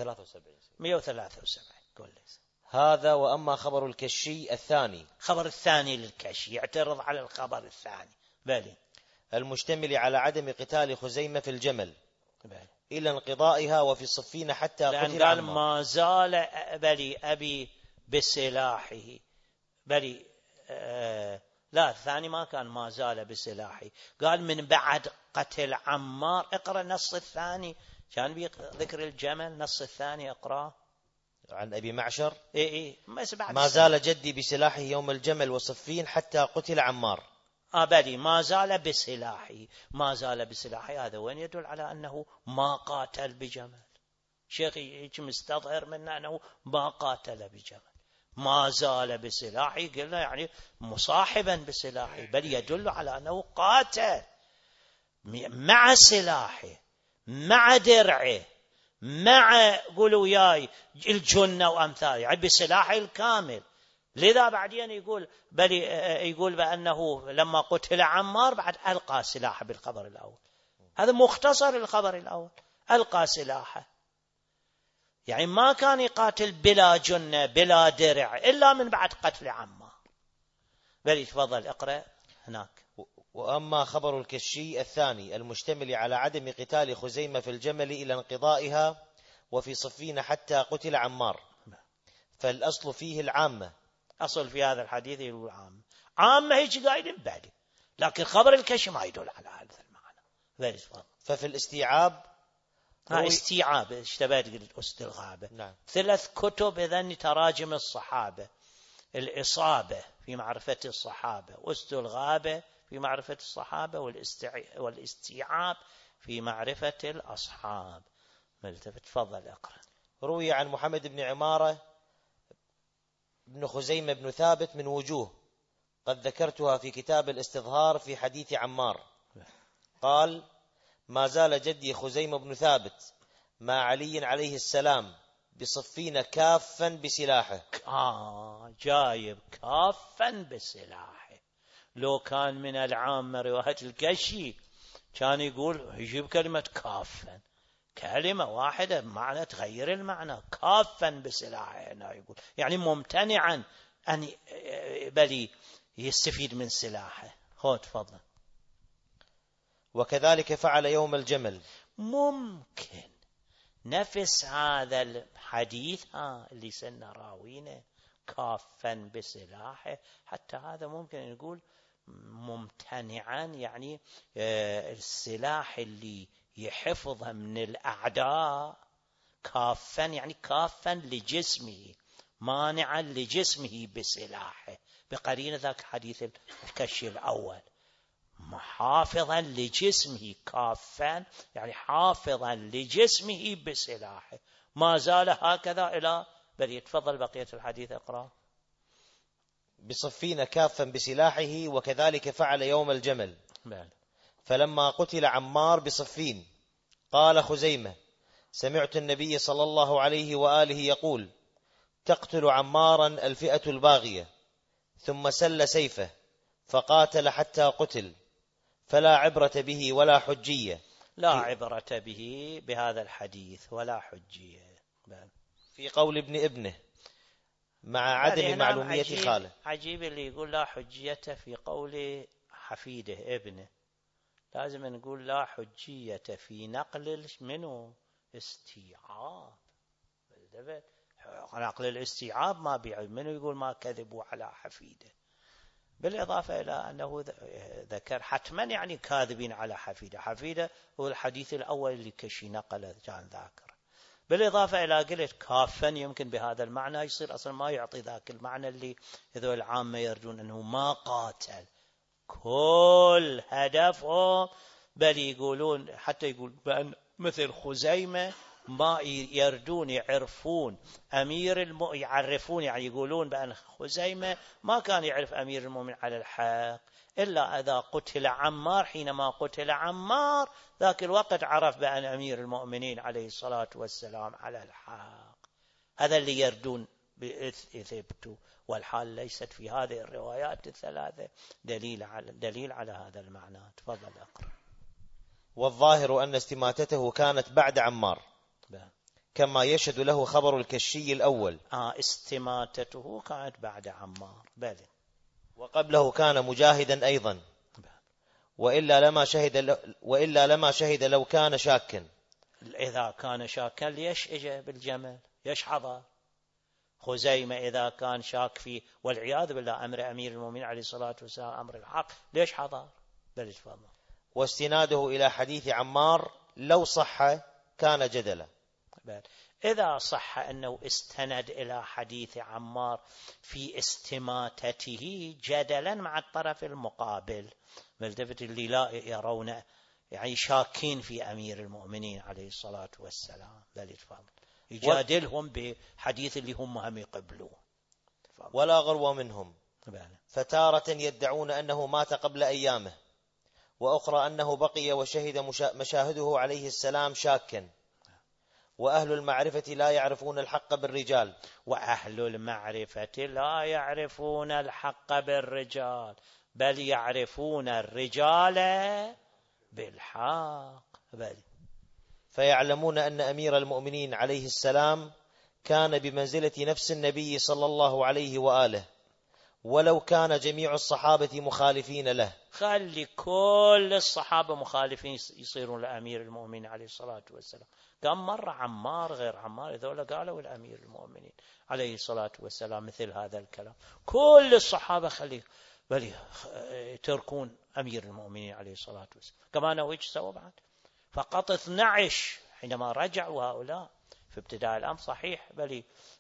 173. قول لي. هذا وأما خبر الكشي الثاني. خبر الثاني للكشي يعترض على الخبر الثاني بالي المشتمل على عدم قتال خزيمة في الجمل بالي إلى انقضائها وفي صفين حتى قتل قال عمار. ما زال بلي أبي بسلاحه بلي لا الثاني ما كان ما زال بسلاحه، قال من بعد قتل عمار. اقرأ نص الثاني كان ذكر الجمل، نص الثاني اقرأ. عن أبي معشر إيه ما زال جدي بسلاحه يوم الجمل وصفين حتى قتل عمار. بلي ما زال بسلاحه، هذا وين يدل على أنه ما قاتل بجمل؟ شيخ يجي مستظهر منا أنه ما قاتل بجمل، ما زال بسلاحه قلنا يعني مصاحبا بسلاحه، بل يدل على أنه قاتل. مع سلاحه مع درعه مع قولوا وياي الجنة وأمثاله، يعني بسلاحه الكامل. لذا بعدين يقول بل يقول بأنه لما قتل عمار بعد ألقى سلاحه بالخبر الأول. هذا مختصر الخبر الأول، ألقى سلاحه، يعني ما كان يقاتل بلا جنة بلا درع إلا من بعد قتل عمار. بل تفضل اقرأ هناك. وأما خبر الكشي الثاني المشتمل على عدم قتال خزيمة في الجمل إلى انقضائها وفي صفين حتى قتل عمار، فالأصل فيه العامة. أصل في هذا الحديث يقول عامة هيك قايل بالي، لكن خبر الكشي ما يدل على هذا المعنى. ففي الاستيعاب استيعاب اشتبهت قلت أسد الغابة. نعم. 3 كتب إذن تراجم الصحابة: الإصابة في معرفة الصحابة، أسد الغابة في معرفة الصحابة، والاستيعاب في معرفة الأصحاب. تفضل اقرأ. روي عن محمد بن عمارة بن خزيمة بن ثابت من وجوه قد ذكرتها في كتاب الاستظهار في حديث عمار، قال: ما زال جدي خزيمة بن ثابت مع علي عليه السلام بصفين كافا بسلاحه. جايب كافا بسلاحه. لو كان من العامة رواية الكشي كان يقول يجيب كلمة كافا، كلمة واحدة معنى تغير المعنى. كافا بسلاحه هنا يقول يعني ممتنعا أن بل يستفيد من سلاحه. هو تفضل. وكذلك فعل يوم الجمل. ممكن نفس هذا الحديث اللي سنة راوينه كافا بسلاحه، حتى هذا ممكن نقول ممتنعا، يعني السلاح اللي يحفظه من الأعداء كافا، يعني كافا لجسمه مانعا لجسمه بسلاحه، بقرينة ذاك حديث الكشي الأول. محافظا لجسمه كافا يعني حافظا لجسمه بسلاحه، ما زال هكذا إلى بل يتفضل بقية الحديث اقرأ. بصفين كافا بسلاحه وكذلك فعل يوم الجمل. فلما قتل عمار بصفين قال خزيمة: سمعت النبي صلى الله عليه وآله يقول: تقتل عمارا الفئة الباغية، ثم سل سيفه فقاتل حتى قتل، فلا عبرة به ولا حجية. لا عبرة به بهذا الحديث ولا حجية في قول ابنه مع عدم معلومية خاله. عجيب اللي يقول لا حجية في قول حفيده ابنه. لازم نقول لا حجية في نقل منه استيعاب. نقل الاستيعاب ما بيعيب منه يقول ما كذبوا على حفيده، بالإضافة إلى أنه ذكر حتما يعني كاذبين على حفيده. حفيده هو الحديث الأول اللي كشي نقل كان ذاكر. بالإضافة إلى قلت كافا يمكن بهذا المعنى يصير أصلا ما يعطي ذاك المعنى اللي هذول العامة يرجون أنه ما قاتل كل هدفهم، بل يقولون حتى يقول بأن مثل خزيمة ما يردون يعرفون يعرفون يعني يقولون بأن خزيمة ما كان يعرف أمير المؤمنين على الحق إلا إذا قتل عمار. حينما قتل عمار ذاك الوقت عرف بأن أمير المؤمنين عليه الصلاة والسلام على الحق. هذا اللي يردون بإثبته، والحال ليست في هذه الروايات الثلاثة دليل على هذا المعنى. تفضل أقرأ. والظاهر أن استماتته كانت بعد عمار كما يشهد له خبر الكشي الأول. استماتته كانت بعد عمار بل وقبله كان مجاهدا أيضا، وإلا لما شهد لو كان شاكا. إذا كان شاكا ليش إجا بالجمل؟ ليش حضر خزيمة إذا كان شاك فيه والعياذ بالله أمر أمير المؤمنين عليه الصلاة والسلام أمر الحق ليش حضر؟ بل تفضل. واستناده إلى حديث عمار لو صح كان جدلا. إذا صح أنه استند إلى حديث عمار في استماتته جدلا مع الطرف المقابل ملتفت اللي لا يرون يعني شاكين في أمير المؤمنين عليه الصلاة والسلام، بل تفضل يجادلهم بحديث اللي هم يقبلوه. ولا غرو منهم، فتارة يدعون أنه مات قبل أيامه، وأخرى أنه بقي وشهد مشاهده عليه السلام شاكا. وأهل المعرفة لا يعرفون الحق بالرجال. وأهل المعرفة لا يعرفون الحق بالرجال، بل يعرفون الرجال بالحق. بل فيعلمون أن أمير المؤمنين عليه السلام كان بمنزلة نفس النبي صلى الله عليه وآله، ولو كان جميع الصحابة مخالفين له. خلي كل الصحابة مخالفين يصيرون لأمير المؤمنين عليه الصلاة والسلام. كم مرة عمار غير عمار ذولا قالوا الأمير المؤمنين عليه الصلاة والسلام مثل هذا الكلام. كل الصحابة خلي بل تركون أمير المؤمنين عليه الصلاة والسلام. كما أنه إيش سوى بعد؟ فقط 12 حينما رجعوا هؤلاء في ابتداء الأمر صحيح بل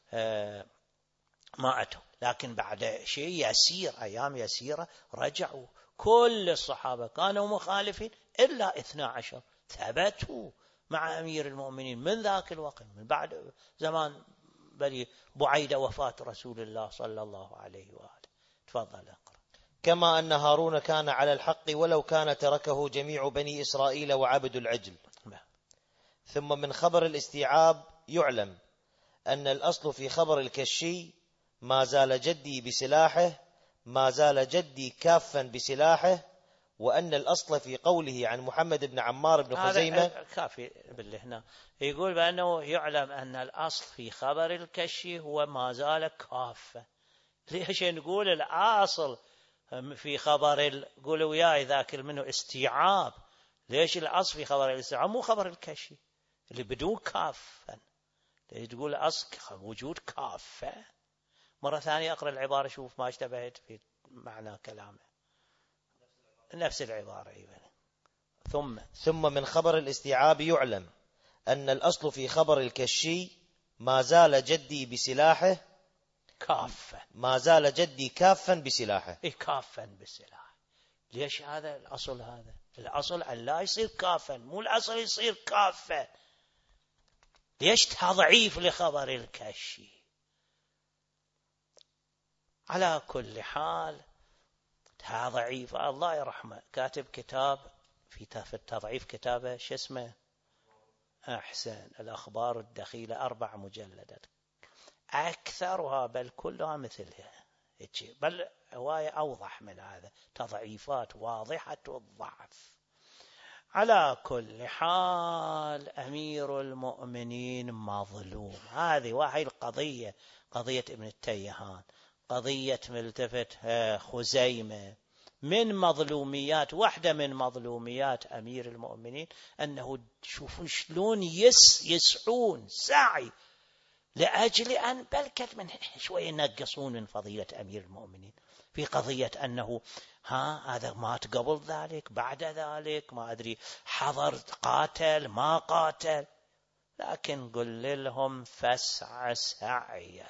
ما أتوا، لكن بعد شيء يسير أيام يسيرة رجعوا. كل الصحابة كانوا مخالفين إلا 12 ثبتوا مع أمير المؤمنين من ذاك الوقت، من بعد زمان بل بعيد وفاة رسول الله صلى الله عليه وآله. تفضل اقرأ. كما أن هارون كان على الحق ولو كان تركه جميع بني إسرائيل وعبدوا العجل. ثم من خبر الاستيعاب يعلم أن الأصل في خبر الكشي ما زال جدي بسلاحه، ما زال جدي كافا بسلاحه، وأن الأصل في قوله عن محمد بن عمار بن خزيمة كافي بالله هنا يقول بأنه يعلم أن الأصل في خبر الكشي هو ما زال كافا. ليش نقول الأصل في خبر قولوا وياي ذاكر منه استيعاب؟ ليش الأصل في خبر الاستيعاب مو خبر الكشي اللي بدون كافا؟ ليش تقول أصل وجود كافة؟ مرة ثانية أقرأ العبارة شوف ما اشتبهت في معنى كلامه. نفس العبارة أيضا. ثم من خبر الاستيعاب يعلم أن الأصل في خبر الكشي ما زال جدي بسلاحه كافة، ما زال جدي كافا بسلاحه. كافا بسلاحه. ليش هذا الأصل؟ هذا الأصل أن لا يصير كافا، مو الأصل يصير كافة. ليش تضعيف لخبر الكشي؟ على كل حال تضعيف. الله يرحمه كاتب كتاب في التضعيف، كتابه شو اسمه؟ أحسن، الأخبار الدخيلة، 4 مجلدات، أكثرها بل كلها مثلها، بل هواية أوضح من هذا، تضعيفات واضحة الضعف. على كل حال أمير المؤمنين مظلوم. هذه وهي القضية، قضية ابن التيهان، قضية ملتفت خزيمة، من مظلوميات، واحدة من مظلوميات أمير المؤمنين أنه شوفوا شلون يسعون سعي لأجل أن بلكت من شوية ينقصون من فضيلة أمير المؤمنين في قضية أنه هذا مات قبل ذلك بعد ذلك ما أدري حضر قاتل ما قاتل. لكن قل لهم فاسع سعيك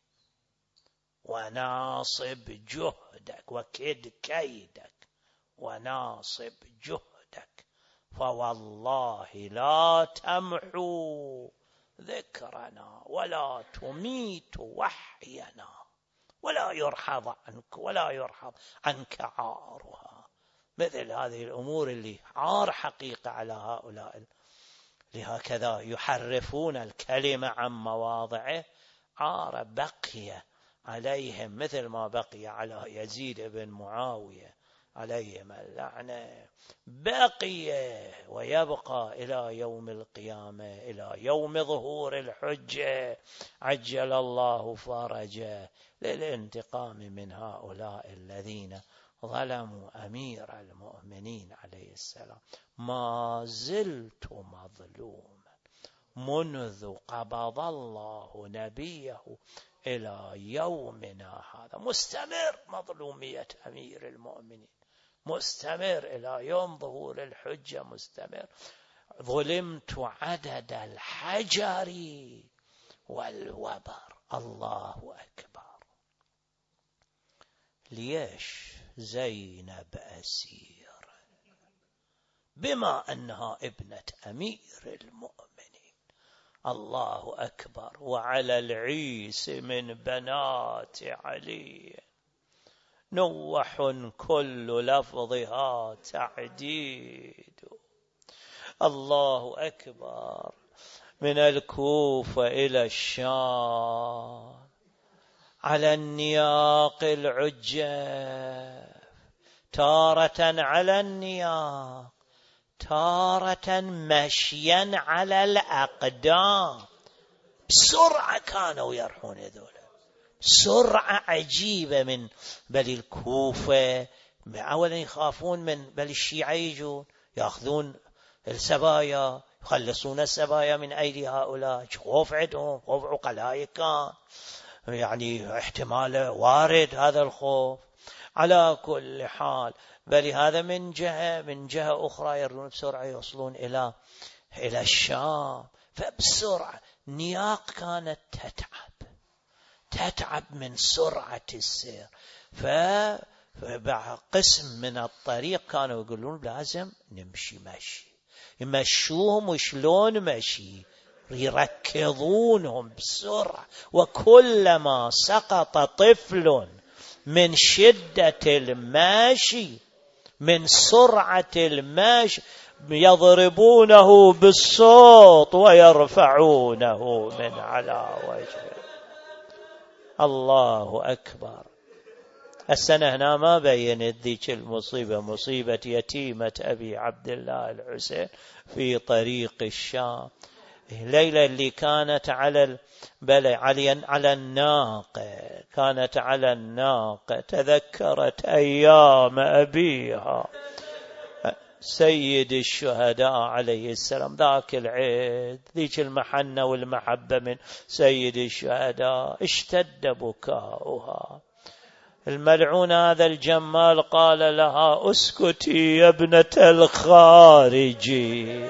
وناصب جهدك وكد كيدك وناصب جهدك، فوالله لا تمحو ذكرنا ولا تميت وحينا ولا يرحض عنك عارها. مثل هذه الأمور اللي عار حقيقة على هؤلاء، لهكذا يحرفون الكلمة عن مواضعه، عار بقي عليهم مثل ما بقي على يزيد بن معاوية عليهم اللعنة، بقي ويبقى إلى يوم القيامة، إلى يوم ظهور الحجة عجل الله فرجه، للانتقام من هؤلاء الذين ظلموا أمير المؤمنين عليه السلام. ما زلت مظلوما منذ قبض الله نبيه إلى يومنا هذا، مستمر مظلومية أمير المؤمنين، مستمر إلى يوم ظهور الحجة، مستمر. ظلمت عدد الحجر والوبر. الله أكبر. ليش زينب أسير بما أنها ابنة أمير المؤمنين؟ الله أكبر. وعلى العيس من بنات علي نوح كل لفظها تعديد. الله أكبر. من الكوفة إلى الشام على النياق العجاف، تارة على النياق، تارة مشيا على الأقدام. بسرعة كانوا يرحون هذول، سرعة عجيبة. من بل الكوفة أولا يخافون من بل الشيعة يجون يأخذون السبايا، يخلصون السبايا من أيدي هؤلاء. خوف عندهم، خوف عقلاء كان، يعني احتمال وارد هذا الخوف. على كل حال بل هذا من جهة أخرى يرون بسرعة يوصلون إلى الشام. فبسرعة نياق كانت تتعب من سرعة السير. فقسم من الطريق كانوا يقولون لازم نمشي مشي، يمشوهم وشلون مشي، يركضونهم بسرعة. وكلما سقط طفل من شدة الماشي، من سرعة الماشي، يضربونه بالصوت ويرفعونه من على وجهه. الله أكبر. السنة هنا ما بينت ذيك المصيبة، مصيبة يتيمة أبي عبد الله الحسين في طريق الشام. ليلة اللي كانت على الناقة، كانت على الناقة، تذكرت أيام أبيها سيد الشهداء عليه السلام. ذاك العيد، ذيك المحنة والمحبة من سيد الشهداء، اشتد بكاؤها. الملعون هذا الجمال قال لها اسكتي يا ابنة الخارجي.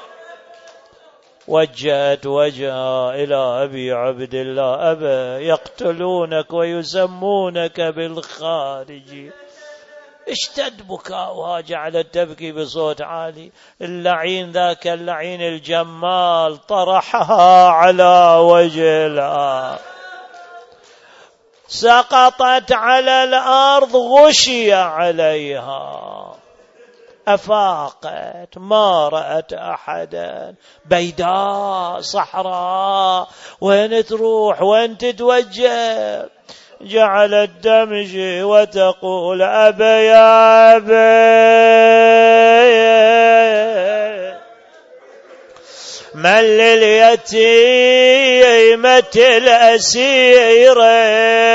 وجهت وجهها إلى أبي عبد الله، أبا يقتلونك ويسمونك بالخارجي. اشتد بكاؤها، جعلت تبكي بصوت عالي. اللعين ذاك اللعين الجمال طرحها على وجهها، سقطت على الأرض، غشي عليها، أفاقت ما رأت أحدا. بيداء صحراء، وين تروح وين تتوجه؟ جعلت تمشي وتقول أبا يا أبا من لليتيمة الأسيرة،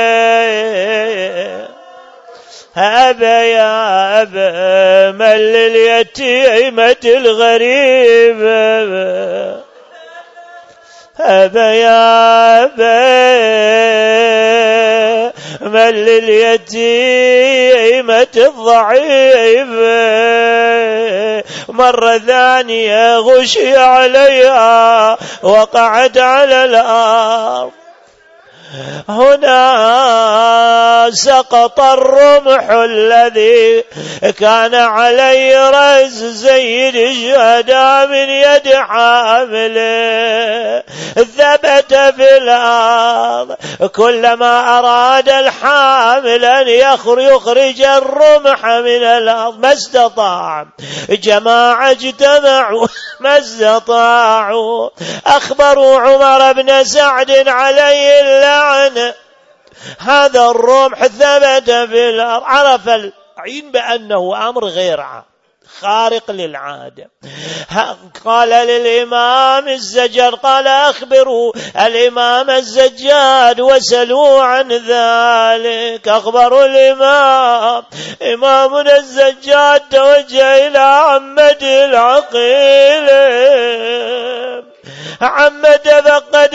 أبا يا أبا من لليتيمة الغريبة، أبا يا أبا من لليتيمة الضعيفة. مرة ثانية غشي عليها، وقعت على الأرض. هنا سقط الرمح الذي كان عليه رأس سيد الشهداء من يد حامله، ثبت في الأرض. كلما أراد الحامل أن يخرج الرمح من الأرض ما استطاع. جماعة اجتمعوا ما استطاعوا. أخبروا عمر بن سعد عليه اللعنة، هذا الرمح ثبت في الأرض. عرف العين بأنه أمر غير خارق للعادة. قال للإمام الزجاج، قال أخبروا الإمام الزجاج وسلوا عن ذلك. أخبروا الإمام، إمامنا الزجاج توجه إلى عمد العقيل. عمد فقد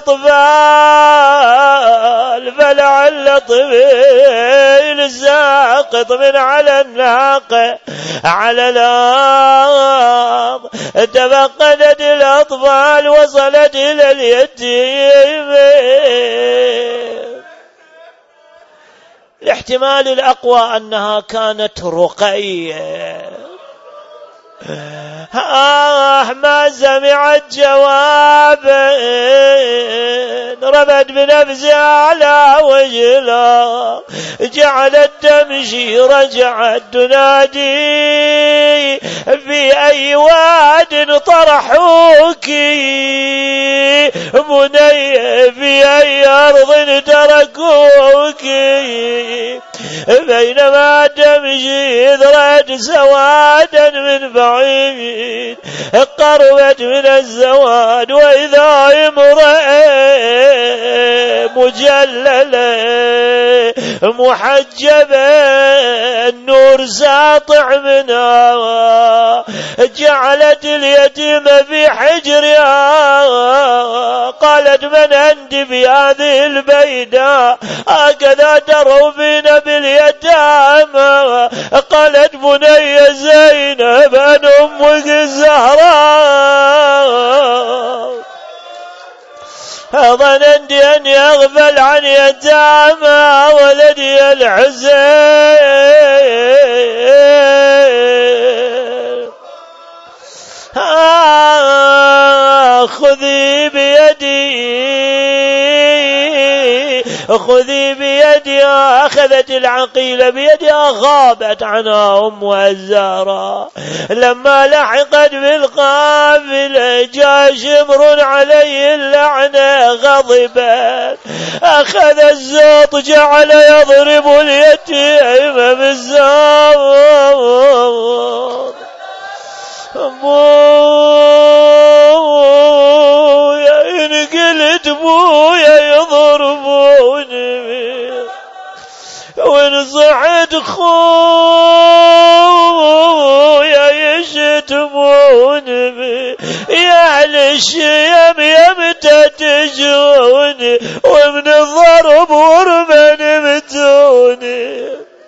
الأطفال، فلعل طفل ساقط من على الناقة على الأرض. تفقدت الأطفال، وصلت إلى اليتيم. الاحتمال الأقوى أنها كانت رقية، ما سمعت جواب رمت بنفسها على وجهها، جعلت تمشي رجعت تنادي في أي واد طرحوك بني، في أي أرض تركوك. بينما تمشي إذ رأت سوادا من بعيد قربت من الزواد، وإذا امرأة مجللة محجبة النور ساطع منها، جعلت اليتيم في حجرها. قالت من أنت بهذه البيداء هكذا تروبين باليتامى؟ قالت بني زينب أن أمك الزهراء، ظننت أن يغفل عن يتامى ولدي الحسين. خذي بيدي، أخذت العقيل بيدها، غابت عنها أمها الزهراء. لما لحقت بالقافلة جاء شمر عليه اللعنة غضبا، أخذ الزوط جعل يضرب اليتيم بالزوط. بويا إن قلت بويا يضربوني، وإن صعد خويا يشتموني، يا الشيم يمتى تجوني، ومن الضرب ورمن متوني.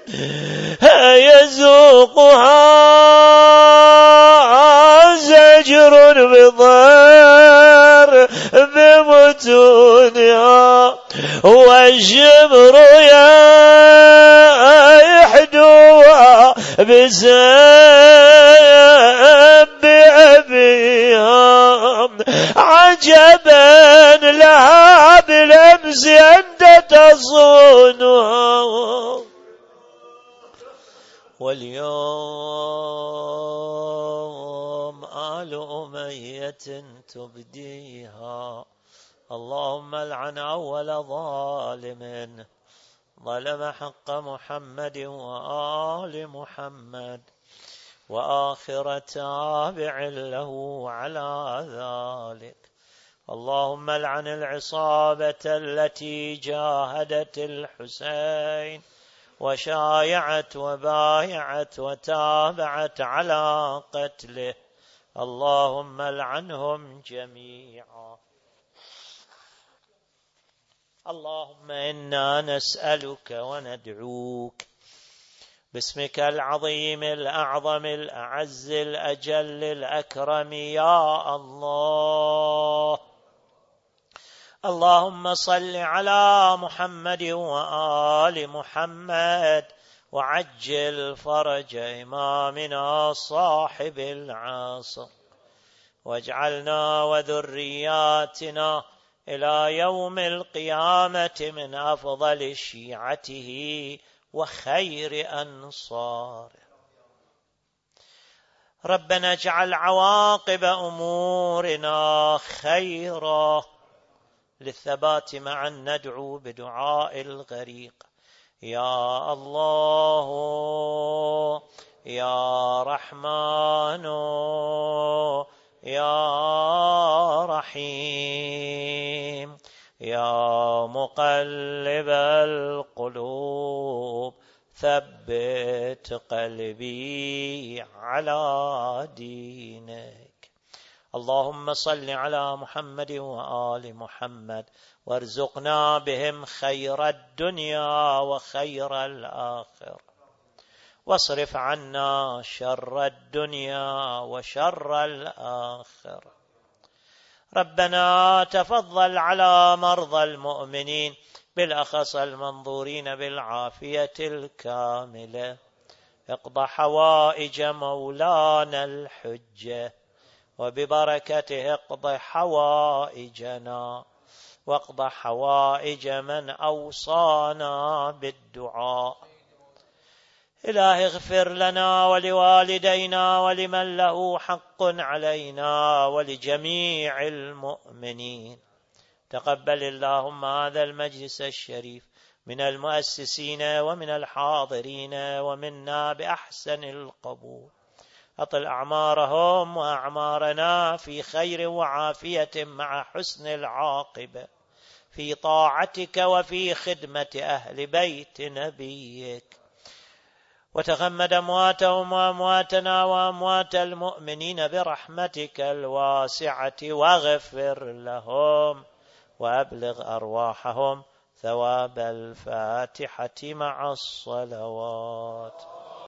يزوقها زجر بضر بمتونها، والجمر يحدوها بسب أبيها. عجبا لها بالأمس أنت تصونها، واليوم آل أمية تبديها. اللهم لعن أول ظالم ظلم حق محمد وآل محمد، وآخر تابع له على ذلك. اللهم لعن العصابة التي جاهدت الحسين وشايعت وبايعت وتابعت على قتله. اللهم لعنهم جميعا. اللهم إنا نسألك وندعوك باسمك العظيم الأعظم الأعز الأجل الأكرم يا الله. اللهم صل على محمد وآل محمد، وعجل فرج إمامنا صاحب العصر، واجعلنا وذرياتنا إلى يوم القيامة من أفضل شيعته وخير أنصاره. ربنا اجعل عواقب أمورنا خيرا. للثبات معا ندعو بدعاء الغريق: يا الله يا رحمن يا رحيم يا مقلب القلوب ثبت قلبي على دينك. اللهم صل على محمد وآل محمد، وارزقنا بهم خير الدنيا وخير الآخرة، واصرف عنا شر الدنيا وشر الآخرة. ربنا تفضل على مرضى المؤمنين، بالأخص المنظورين بالعافية الكاملة، اقض حوائج مولانا الحجة، وببركته اقض حوائجنا، واقض حوائج من أوصانا بالدعاء. إلهي اغفر لنا ولوالدينا ولمن له حق علينا ولجميع المؤمنين. تقبل اللهم هذا المجلس الشريف من المؤسسين ومن الحاضرين ومنا بأحسن القبول. أطل أعمارهم وأعمارنا في خير وعافية مع حسن العاقبة في طاعتك وفي خدمة أهل بيت نبيك. وتغمد أمواتهم وأمواتنا وأموات المؤمنين برحمتك الواسعة، واغفر لهم وأبلغ أرواحهم ثواب الفاتحة مع الصلوات.